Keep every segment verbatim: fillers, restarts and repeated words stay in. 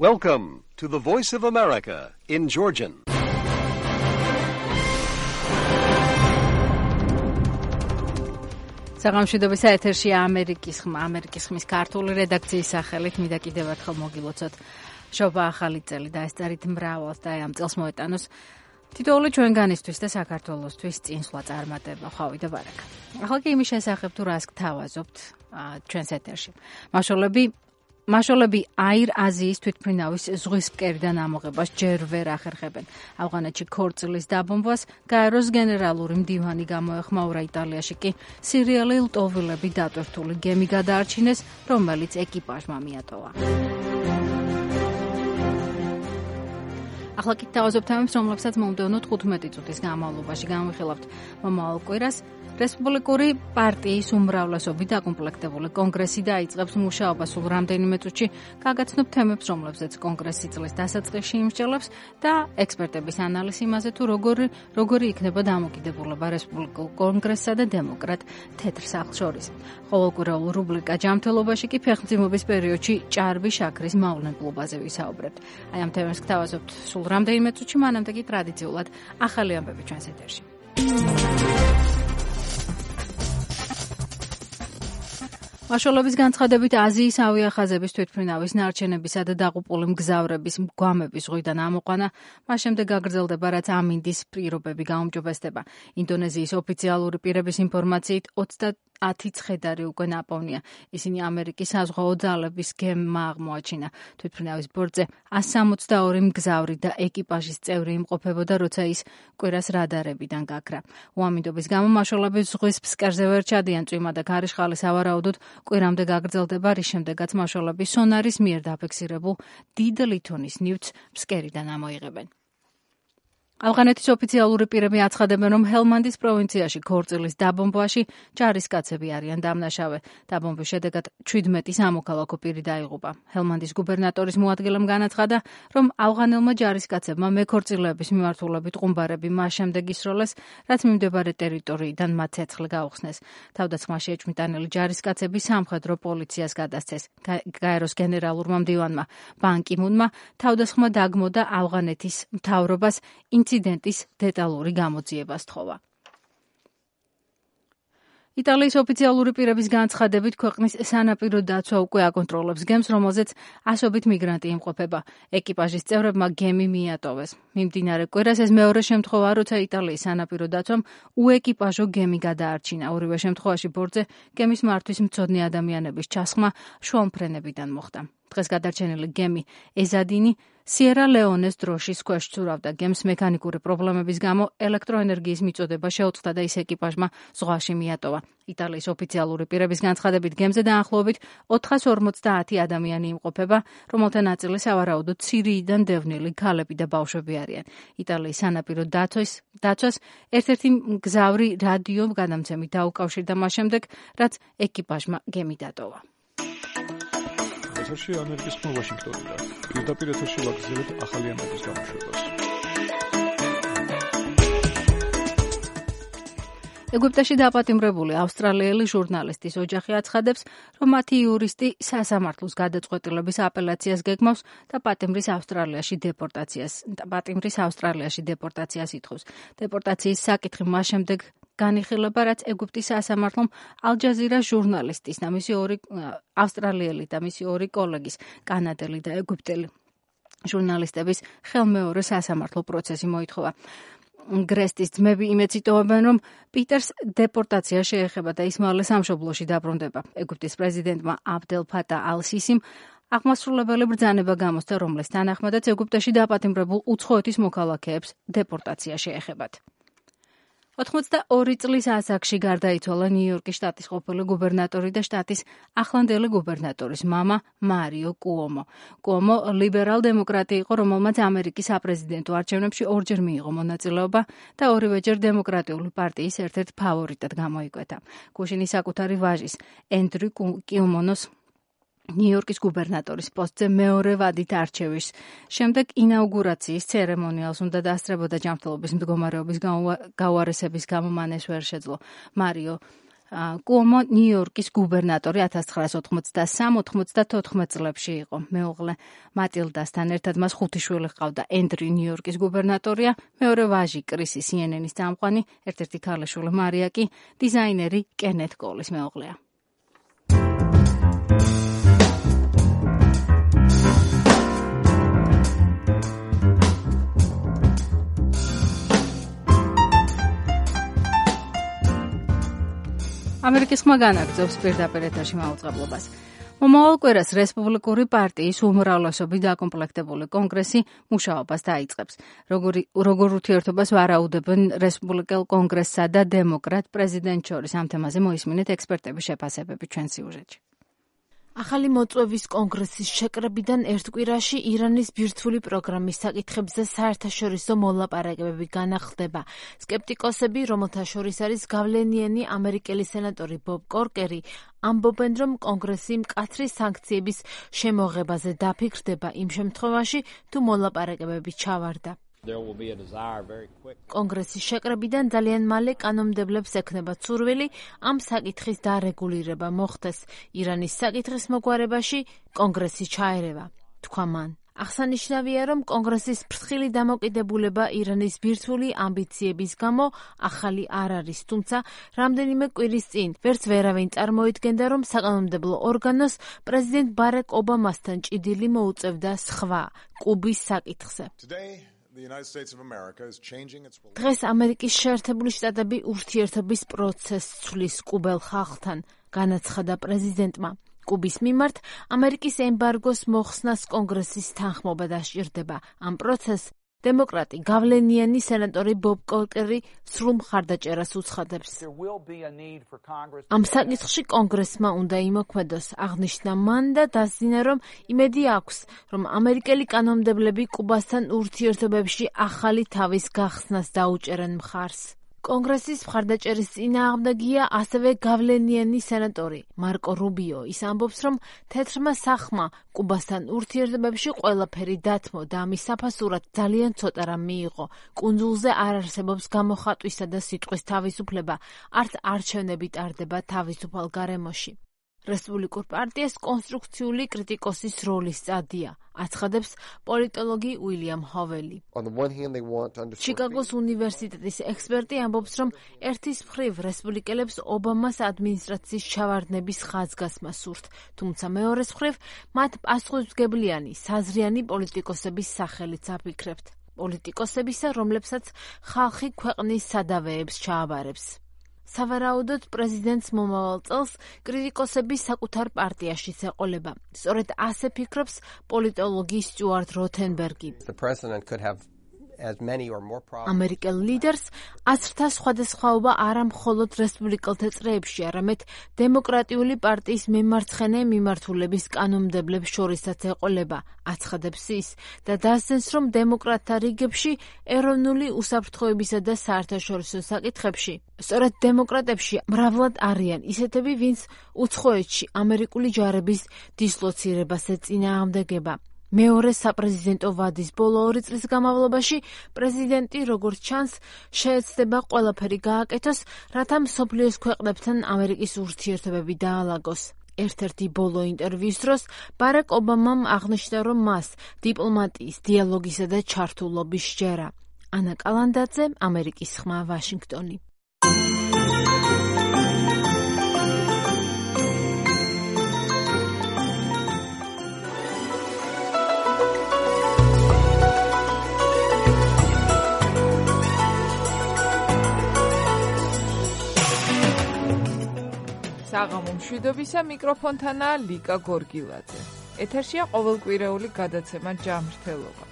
Welcome to the Voice of America in Georgian. საღამოშვიდობის ეთერშია ამერიკის ხმა, ამერიკის ხმის ქართული რედაქციის სახელით მინდა კიდევ ერთხელ მოგილოცოთ შობა ახალი წელი და ეს წერით მრავალს და ამ წელს მოეტანოს თითოეული ჩვენგანისთვის და საქართველოსთვის წინსვლა წარმატება, ხვავი და ბარაკა. ახლა კი იმის შესახებ თუ რას გთავაზობთ ჩვენს ეთერში. მაშოლები მაშოლები აირ აზიის თვითმფრინავის ზღვის ფკერიდან ამოღებას ჯერ ვერ ახერხებენ. ავღანეთში ქორწილის დაბომბვას გაეროს გენერალური მდივანი გამოეხმაურა, იტალიაში კი სირიელი ლტოვილები დატვირთული გემი გადაარჩინეს, რომელიც ეკიპაჟმა მიატოვა. ახლა კი თავაზობთ ამებს, რომლებსაც მომდევნო თხუთმეტი წუთის განმავლობაში განვიხილავთ. მომავალ კვირას რესპუბლიკური პარტიის უმრავლესობით დაკომპლექტებული კონგრესი დაიწყებს მუშაობას სულ რამდენიმე წუთში. გაგაცნობ თემებს, რომლებზეც კონგრესი წლის დასაწყისში იმსჯელებს და ექსპერტების ანალიზი იმაზე, თუ როგორი როგორი იქნება დამოკიდებულება რესპუბლიკურ კონგრესსა და დემოკრატ თეთრ სახლს შორის. ყოველკვირეულ რუბრიკა ჯანმრთელობაში კი ფეხმძიმობის პერიოდში ჭარბი შაქრის მავნებლობაზე ვისაუბრებთ. აი ამ თემებს გთავაზობთ სულ რამდენიმე წუთში, მანამდე კი ტრადიციულად ახალი ამბები ჩვენს ეთერში. მაშოლების განცხადებით აზიის ავიახაზების თვითმფრინავის ნარჩენებისა და დაღუპული მგზავრების გვამების ზღვიდან ამოყვანა, მას შემდეგ გაგრძელდება, რაც ამინდის პირობები გაუმჯობესდება. ინდონეზიის ოფიციალური პირების ინფორმაციით ოცდაათი ცხედარი უკვე ნაპოვნია. ისინი ამერიკის საზღვაო ძალების გემმა აღმოაჩინა. თვითმფრინავის ბორტზე ასი სამოცდაორი მგზავრი და ეკიპაჟის წევრი იმყოფებოდა, როცა ის კვირას რადარებიდან გაქრა. უამინდობის გამო მაშოლები ზღვის ფსკერზე ვერ ჩადიან, წვიმა და ქარიშხალი სავარაუდოდ კვირამდე გაგრძელდება, რის შემდეგაც მაშოლები სონარის მიერ დაფიქსირებულ დიდ ლითონის ნივთს ფსკერიდან ამოიღებენ. ავღანეთის ოფიციალური პირები აცხადებენ, რომ ჰელმანდის პროვინციაში ქორწილის დაბომბვაში ჯარისკაცები არიან დამნაშავე. დაბომბვის შედეგად ჩვიდმეტი სამოქალაქო პირი დაიღუპა. ჰელმანდის გუბერნატორის მოადგილემ განაცხადა, რომ ავღანელმა ჯარისკაცებმა მეკორწილეების მიმართულებით ყუმბარები მას შემდეგ ისროლეს, რაც მიმდებარე ტერიტორიიდან მათ ცეცხლი გაუხსნეს. თავდასხმაში ეჭვმიტანილი ჯარისკაცები სამხედრო პოლიციას გადასცეს. გაეროს გენერალურმა მდივანმა ბან კი მუნმა თავდასხმა დაგმო და ავღანეთის მთავრობას ინციდენტის დეტალური გამოძიება სთხოვა. იტალიის ოფიციალური პირების განცხადებით ქვეყნის სანაპირო დაცვა უკვე აკონტროლებს გემს, რომელზეც ასობით მიგრანტი იმყოფება. ეკიპაჟის წევრებმა გემი მიატოვეს. მიმდინარე კვირას ეს მეორე შემთხვევა, როცა იტალიის სანაპირო დაცვამ უეკიპაჟო გემი გადაარჩინა. ორივე შემთხვევაში ბორტზე გემის მართვის მცოდნე ადამიანების ჩასხმა შუამფრენებიდან მოხდა. დღეს გადარჩენილი გემი ეზადინი სიერა ლეონეს დროშის ქვეშ ცურავდა. გემს მექანიკური პრობლემების გამო ელექტროენერგიის მიწოდება შეუწყდა და ის ეკიპაჟმა ზღვაში მიატოვა. იტალიის ოფიციალური პირების განცხადებით გემზე დაახლოებით ოთხას ორმოცდაათი ადამიანი იმყოფება, რომელთა ნაწილი სავარაუდოდ სირიიდან დევნილი ქალები და ბავშვები არიან. იტალიის სანაპირო დაცვის დაცვას ერთ-ერთი მგზავრი რადიო გადამცემით დაუკავშირდა მას შემდეგ, რაც ეკიპაჟმა გემი დატოვა. ეთერში ამერიკის ხმა ვაშინგტონიდან. პირდაპირ ეთერში ვაგრძელებთ ახალი ამბების გამოშვებას. ეგვიპტეში დაპატიმრებული ავსტრალიელი ჟურნალისტის ოჯახი აცხადებს, რომ მათი იურისტი სასამართლოს გადაწყვეტილების აპელაციას გეგმავს და პატიმრის ავსტრალიაში დეპორტაციას პატიმრის ავსტრალიაში დეპორტაციას ითხოვს. დეპორტაციის საკითხი მას შემდეგ განიხილება, რაც ეგვიპტის სასამართლომ ალ-ჯაზირას ჟურნალისტის და მისი ორი ავსტრალიელი და მისი ორი კოლეგის, კანადელი და ეგვიპტელი ჟურნალისტების ხელმეორე სასამართლო პროცესი მოითხოვა. გრესტის ძმები იმედს იტოვებენ, რომ პიტერს დეპორტაცია შეეხება და ის მალე სამშობლოში დაბრუნდება. ეგვიპტის პრეზიდენტმა აბდელ ფატა ალ-სისიმ აღმასრულებელი ბრძანება გამოსცა, რომლის თანახმადაც ეგვიპტეში დაპატიმრებულ უცხოეთის მოქალაქეებს დეპორტაცია შეეხებათ. ოცდაორი წლის ასაკში გარდაიცვალა ნიუ-იორკის შტატის ყოფილი გუბერნატორი და შტატის ახლანდელი გუბერნატორის მამა მარიო კუომო. კუომო ლიბერალ-დემოკრატი იყო, რომელმაც ამერიკის საპრეზიდენტო არჩევნებში ორჯერ მიიღო მონაწილეობა და ორივეჯერ დემოკრატიული პარტიის ერთ-ერთ ფავორიტად გამოიკვეთა. გუშინი საკუთარი ვაჟის ენდრუ კუომონოს ნიუ-იორკის გუბერნატორის პოსტზე მეორე ვადით არჩევის შემდეგ ინაუგურაციის ცერემონიალს უნდა დასწრებოდა ჯანმრთელობის მდგომარეობის გაუარესების გამო მან ეს ვერ შეძლო. მარიო კუომო ნიუ-იორკის გუბერნატორი ათას ცხრაას ოთხმოცდასამ ოთხმოცდათოთხმეტ წლებში იყო. მეუღლე მატილდასთან ერთად მას ხუთი შვილი ჰყავდა. ენდრი ნიუ-იორკის გუბერნატორია, მეორე ვაჟი კრისი სი ენ ენის წამყვანი, ერთ-ერთი ქალიშვილი მარია კი დიზაინერი კენეთ კოლის მეუღლეა. ამერიკის ხმა განაგრძობს პირდაპირ ეთერში მაუწყებლობას. მომავალ კვირას რესპუბლიკური პარტიის უმრავლესობით დაკომპლექტებული კონგრესი მუშაობას დაიწყებს. როგორ როგორ ურთიერთობას ვარაუდებენ რესპუბლიკელ კონგრესსა და დემოკრატ პრეზიდენტ შორის, ამ თემაზე მოისმინეთ ექსპერტების შეფასებები ჩვენ სიუჟეტში. ახალი მოწვევის კონგრესის შეკრებიდან ერთ კვირაში ირანის ბირთვული პროგრამის საკითხებზე საერთაშორისო მოლაპარაკებები განახლდება. სკეპტიკოსები, რომელთა შორის არის გავლენიანი ამერიკელი სენატორი ბობ კორკერი, ამბობენ, რომ კონგრესი მკაცრი სანქციების შემოღებაზე დაფიქრდება იმ შემთხვევაში, თუ მოლაპარაკებები ჩავარდა. კონგრესის შეკრებიდან ძალიან მალე კანონმდებლებს ექნება ცურვილი ამ საკითხის დარეგულირება მოხდეს. ირანის საკითხის მოგვარებაში კონგრესი ჩაერევა, თქვა მან. აღსანიშნავია, რომ კონგრესის ფრთხილი დამოკიდებულება ირანის ბირთვული ამბიციების გამო ახალი არ არის, თუმცა რამდენიმე კვირის წინ ვერც ვერავინ წარმოიდგენდა, რომ საკანონმდებლო ორგანოს პრეზიდენტ ბარაკ ობამასთან ჭიდილი მოუწევდა სხვა კუბის საკითხზე. დღეს ამერიკის შეერთებული შტატები ურთიერთობის პროცესს ცვლის კუბელ ხალხთან, განაცხადა პრეზიდენტმა. კუბის მიმართ ამერიკის ემბარგოს მოხსნას კონგრესის თანხმობა დასჭირდება. ამ პროცესს დემოკრატი გავლენიანი სენატორი ბობ კორკერი სრულ მხარდაჭერას უცხადებს. ამ საკითხში კონგრესმა უნდა იმოქმედოს, აღნიშნა მან და დასძინა, რომ იმედი აქვს, რომ ამერიკელი კანონმდებლები კუბასთან ურთიერთობებში ახალი თავის გახსნას დაუჭერენ მხარს. კონგრესის მხარდაჭერის წინააღმდეგია ასევე გავლენიანი სენატორი მარკო რუბიო. ის ამბობს, რომ თეთრმა სახმა კუბასთან ურთიერთობებში ყველაფერი დათმო და ამის საფასურად ძალიან ცოტა რამ მიიღო. კუნძულზე არ არსებობს გამოხატვისა და სიტყვის თავისუფლება, არც არჩევნები ტარდება თავისუფალ გარემოში. რესპუბლიკურ პარტიას კონსტრუქციული კრიტიკოსის როლის წადია, აცხადებს პოლიტოლოგი უილიამ ჰოველი. ჩიკაგოს უნივერსიტეტის ექსპერტი ამბობს, რომ ერთის მხრივ რესპუბლიკელებს ობამას ადმინისტრაციის ჩავარდნების ხაზგასმა სურთ, თუმცა მეორეს მხრივ მათ პასუხისმგებლიანი, საზრიანი პოლიტიკოსების სახელიც აფიქრებთ. პოლიტიკოსებისა, რომლებსაც ხალხი ქვეყნის სადავეებს ჩააბარებს. სავარაუდოდ პრეზიდენტს მომავალ წელს კრიტიკოსები საკუთარ პარტიაშიც ეყოლება. სწორედ ასე ფიქრობს პოლიტოლოგი სტიუარტ როთენბერგი. ამერიკელ ლიდერს აზრთა სხვადასხვაობა არა მხოლოდ რესპუბლიკელთა წრეებში, არამედ დემოკრატიული პარტიის მემარცხენე მიმართულების კანონმდებლებს შორისაც ეყოლება, აცხადებს ის და დასძენს, რომ დემოკრატთა რიგებში ეროვნული უსაფრთხოებისა და საერთაშორისო საკითხებში სწორედ დემოკრატებში მრავლად არიან ისეთები, ვინც უცხოეთში ამერიკული ჯარების დისლოცირებას ეწინააღმდეგება. მეორე საპრეზიდენტო ვადის ბოლო ორი წლის განმავლობაში პრეზიდენტი, როგორც ჩანს, შეეცდება ყველაფერი გააკეთოს, რათა მსოფლიოს ქვეყნებთან ამერიკის ურთიერთობები დაალაგოს. ერთ-ერთი ბოლო ინტერვიუს დროს ბარაკ ობამამ აღნიშნა, რომ მას დიპლომატიის, დიალოგისა და ჩართულობის სჯერა. ანა კალანდაძე, ამერიკის ხმა, ვაშინგტონი. საღამო მშვიდობისა, მიკროფონთანაა ლიკა გორგილაძე. ეთერშია ყოველკვირეული გადაცემა ჯანმრთელობა.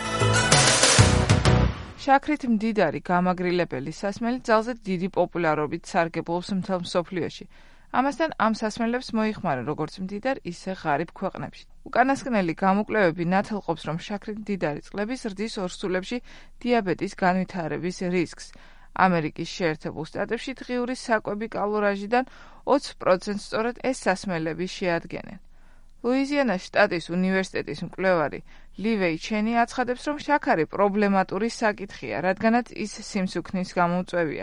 შაქრით მდიდარი გამაგრილებელი სასმელი ძალზე დიდი პოპულარობით სარგებლობს მთელ მსოფლიოში. ამასთან ამ სასმელებს მოიხმარენ როგორც მდიდარ, ისე ღარიბ ქვეყნებში. უკანასკნელი გამოკვლევები ნათელყოფს, რომ შაქრით მდიდარი წყლები ზრდის ორსულებში დიაბეტის განვითარების რისკს. ამერიკის შეერთებულ შტატებში დღიური საკვები კალორაჟიდან ოცი პროცენტს სწორედ ეს სასმელები შეადგენენ. ლუიზიანას შტატის უნივერსიტეტის მკვლევარი ლივეი ჩენი აცხადებს, რომ შაქარი პრობლემატური საკითხია, რადგანაც ის სიმსუქნის გამომწვევია.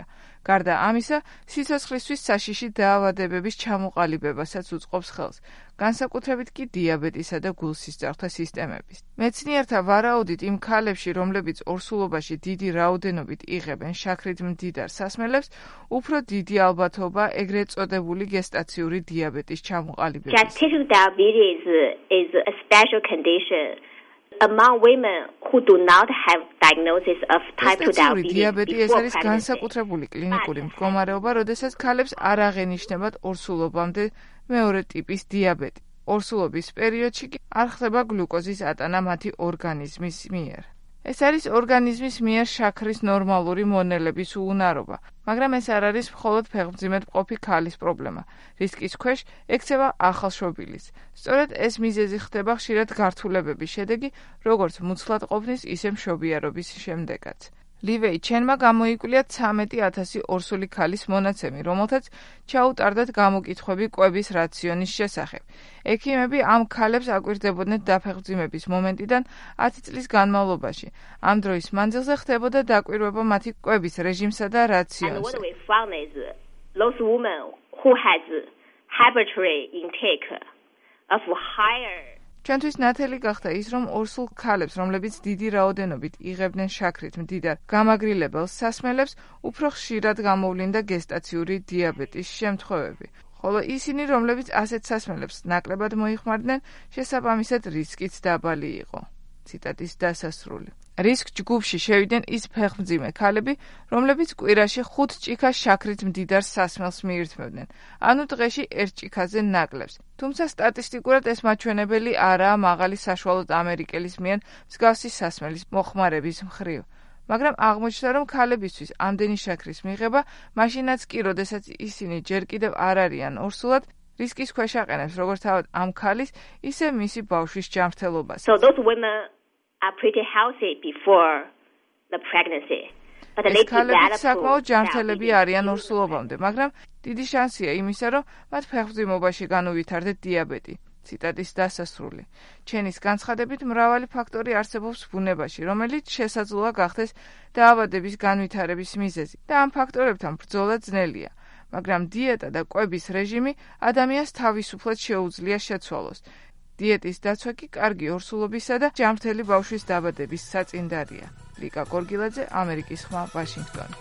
გარდა ამისა, სიცოცხლისთვის საშიში დაავადებების ჩამოყალიბებასაც უწყობს ხელს, განსაკუთრებით კი დიაბეტისა და გულსისწრაფთა სისტემების. მეცნიერთა ვარაუდით იმ ქალებში, რომლებიც ორსულობაში დიდი რაოდენობით იღებენ შაქრით მდიდარ სასმელებს, უფრო დიდი ალბათობა ეგრეთ წოდებული გესტაციური დიაბეტის ჩამოყალიბების. Gestational diabetes is a special condition among women who do not have diagnosis of type two diabetes. დიაბეტი ეს არის განსაკუთრებული კლინიკური მდგომარეობა, როდესაც ქალებს არ აღენიშნებათ ორსულობამდე მეორე ტიპის დიაბეტი. ორსულობის პერიოდში კი არ ხდება გლუკოზის ატანა მათი ორგანიზმის მიერ. ეს არის ორგანიზმის მიერ შაქრის ნორმალური მონელების უუნარობა, მაგრამ ეს არ არის მხოლოდ ფეხმძიმედ მყოფი ქალის პრობლემა. რისკის ქვეშ ექცევა ახალშობილის. სწორედ ეს მიზეზი ხდება ხშირად გართულებების შედეგი, როგორც მუცლად ყოფნის, ისე მშობიარობის შემდეგაც. ლივეი ჩენმა გამოიკვლია ცამეტი ათასი ორსული ქალის მონაცემი, რომელთაც ჩაუტარდათ გამოკითხვები კვების რაციონის შესახებ. ექიმები ამ ქალებს აკვირდებოდნენ დაფეხმძიმების მომენტიდან ათი წლის განმავლობაში. ამ დროის მანძილზე ხდებოდა დაკვირვება მათი კვების რეჟიმსა და რაციონზე. What we found is those women who has habitual intake of higher ჩვენთვის ნათელი გახდა ის, რომ ორსულ ქალებს, რომლებიც დიდი რაოდენობით იღებდნენ შაქრით მდიდარ გამაგრილებელ სასმელებს, უფრო ხშირად გამოვლინდა გესტაციური დიაბეტის შემთხვევები. ხოლო ისინი, რომლებიც ასეთ სასმელებს ნაკლებად მოიხმარდნენ, შესაბამისად რისკიც დაბალი იყო. ციტატის დასასრული. რისკ ჯგუფში შევიდნენ ის ფეხმძიმე ქალები, რომლებიც კვირაში ხუთ ჭიქას შაქრით მდიდარ სასმელს მიირთმევდნენ, ანუ დღეში ერთ ჭიქაზე ნაკლებს. თუმცა სტატისტიკურად ეს მაჩვენებელი არაა მაღალი საშუალოდ ამერიკელის მიერ მსგავსი სასმელის მოხმარების მხრივ. მაგრამ აღმოჩნდა, რომ ქალებისთვის ამდენი შაქრის მიღება, მაშინაც კი, როდესაც ისინი ჯერ კიდევ არ არიან ორსულად, რისკის ქვეშ აყენებს როგორც თავად ამ ქალის, ისე მისი ბავშვის ჯანმრთელობას. So those women are pretty healthy before the pregnancy. But they develop საკმაოდ ჯანმრთელები არიან ორსულობამდე, მაგრამ დიდი შანსია იმისა, რომ მათ ფეხმძიმობაში განუვითარდეთ დიაბეტი. ციტატის დასასრული. ჩენის განცხადებით მრავალი ფაქტორი არსებობს ბუნებაში, რომელიც შესაძლოა გახდეს დაავადების განვითარების მიზეზი და ამ ფაქტორებთან ბრძოლა ძნელია. მაგრამ დიეტა და კვების რეჟიმი ადამიანს თავისუფლად შეუძლია შეცვალოს. დიეტის დაცვა კი კარგი ორსულობისა და ჯანმრთელი ბავშვის დაბადების საწინდარია. ლიკა გორგილაძე, ამერიკის ხმა, ვაშინგტონი.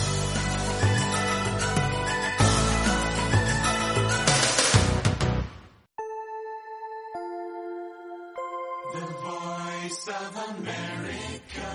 The Voice of America.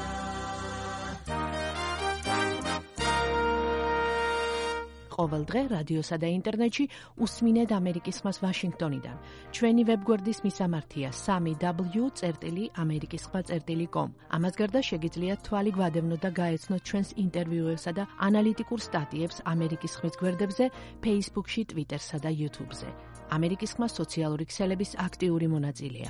ყოველ დღე რადიოსა და ინტერნეტში უსმინეთ ამერიკის ხმას ვაშინგტონიდან. ჩვენი ვებგვერდის მისამართია სამი დაბლიუ წერტილი ამერიკის ხმა წერტილი კომ. ამას გარდა შეგიძლიათ თვალი გვადევნოთ და გაეცნოთ ჩვენს ინტერვიუებსა და ანალიტიკურ სტატიებს ამერიკის ხმის გვერდებზე, Facebook-ში, Twitter-სა და YouTube-ზე. ამერიკის ხმა სოციალური ქსელების აქტიური მონაწილეა.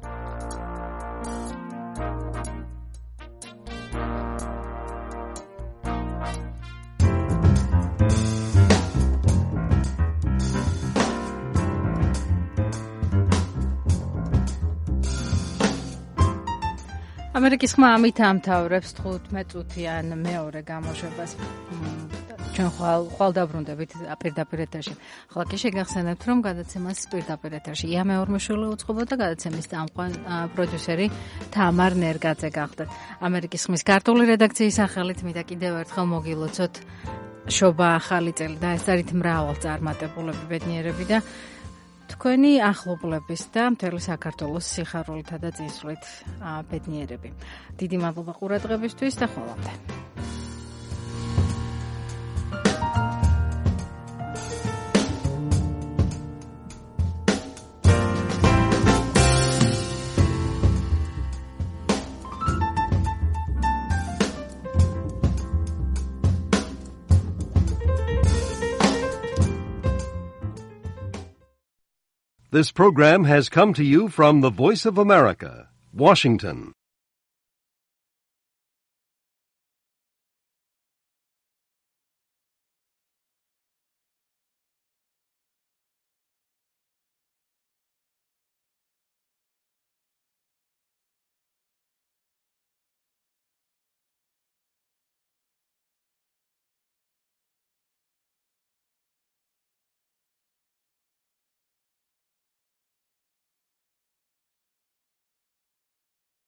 ამერიკის ხმა ამით ამთავრებს თხუთმეტ წუთიან მეორე გამოშვებას. ჩვენ ხვალ ხვალ დაბრუნდებით პირდაპირ ეთერში. ახლა კი შეგახსენებთ, რომ გადაცემას პირდაპირ ეთერში ია მეორმეშვილი უწყობოდა, გადაცემის წამყვან პროდიუსერი თამარ ნერგაძე გახდა. ამერიკის ხმის ქართული რედაქციის სახელით მინდა კიდევ ერთხელ მოგილოცოთ შობა ახალი წელი და ეს არის მრავალ წარმატებულები ბედნიერები და თქვენი ახლობლების და მთელი საქართველოს სიხარულითა და წინსვლით ბედნიერები. დიდი მადლობა ყურადღებისთვის და ხოლმე. This program has come to you from the Voice of America, Washington.